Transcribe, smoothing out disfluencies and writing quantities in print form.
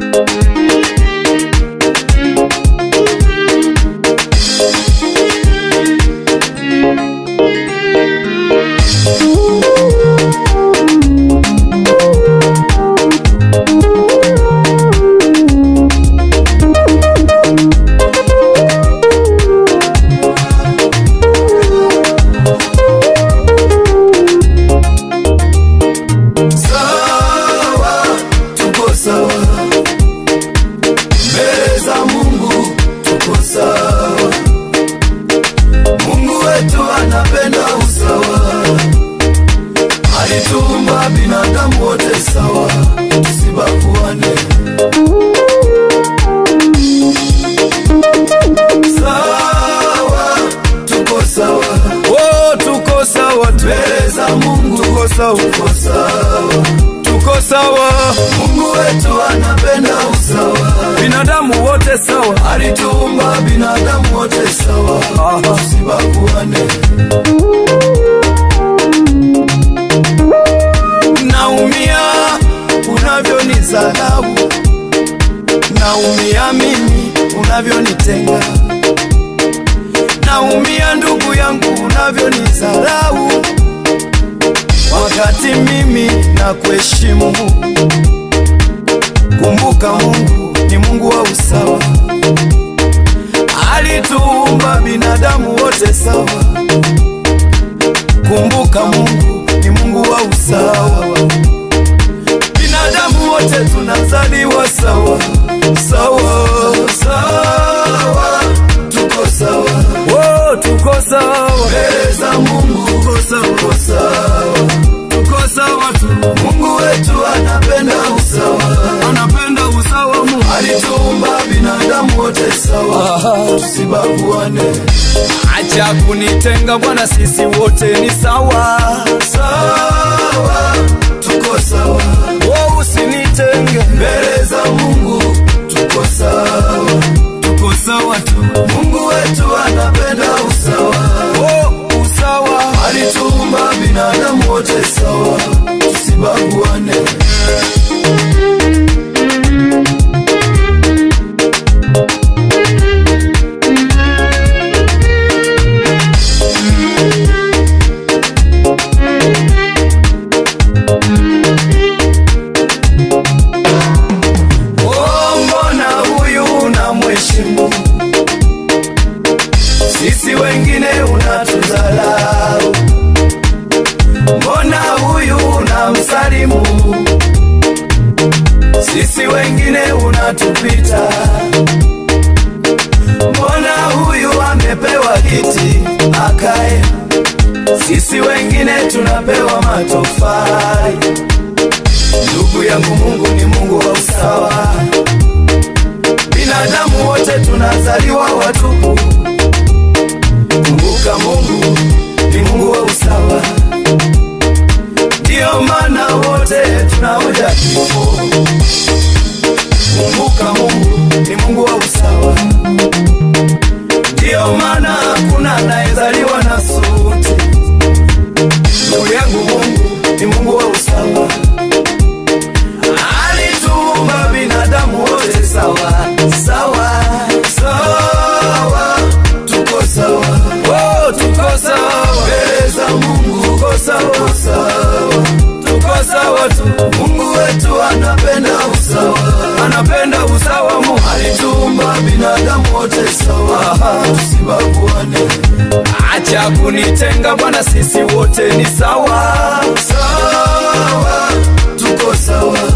Alituumba binadamu wote sawa, tusibaguane. Sawa, tuko sawa. Oh, tuko sawa, mbele za Mungu tuko sawa, tuko sawa. Tuko sawa, Mungu wetu anapenda usawa. Binadamu wote sawa, alituumba binadamu wote sawa, tusibaguane. Naumia unavyonizalau, naumia mimi unavyonitenga, naumia ndugu yangu unavyonizalau, wakati mimi nakuheshimu. Kumbuka Mungu ni Mungu wa usawa, alituumba binadamu wote sawa. Kumbuka Mungu ni Mungu wa usawa, binadamu wote tunazaliwa sawa sawa sawa, tuko sawa. Oh, tuko sawa mbele za Mungu, tuko sawa, tuko sawa tu. Mungu wetu anapenda usawa, anapenda usawa. Mungu alituumba binadamu wote sawa, tusibaguane. Acha kunitenga Bwana, sisi wote ni sawa sawa, tuko sawa. Oh, usinitenge mbele za Mungu, tuko sawa, tuko sawa tu. Mungu wetu anapenda usawa. Oh, usawa. Alituumba binadamu wote sawa, tusibaguane. Sisi wengine unatudharau, mbona huyu unamsalimu? Sisi wengine unatupita, mbona huyu amepewa kiti akae? Sisi wengine tunapewa matofali. Ndugu yangu, Mungu ni Mungu wa usawa, binadamu wote tunazaliwa watupu. Kumbuka Mungu ni Mungu wa usawa, ndio maana wote tunaoja kifo. Kumbuka Mungu ni Mungu wa usawa, ndio maana hakuna anayezaliwa na suti. Ndugu yangu, Mungu ni Mungu wa usawa, alituumba binadamu wote sawa sawa sawa, tuko sawa. Oh, tuko sawa mbele za Mungu, tuko sawa sawa, tuko sawa tu. Mungu wetu anapenda usawa, anapenda usawa. Mungu alituumba binadamu wote sawa, tusibaguane. Acha kunitenga Bwana, sisi wote ni sawa sawa, tuko sawa.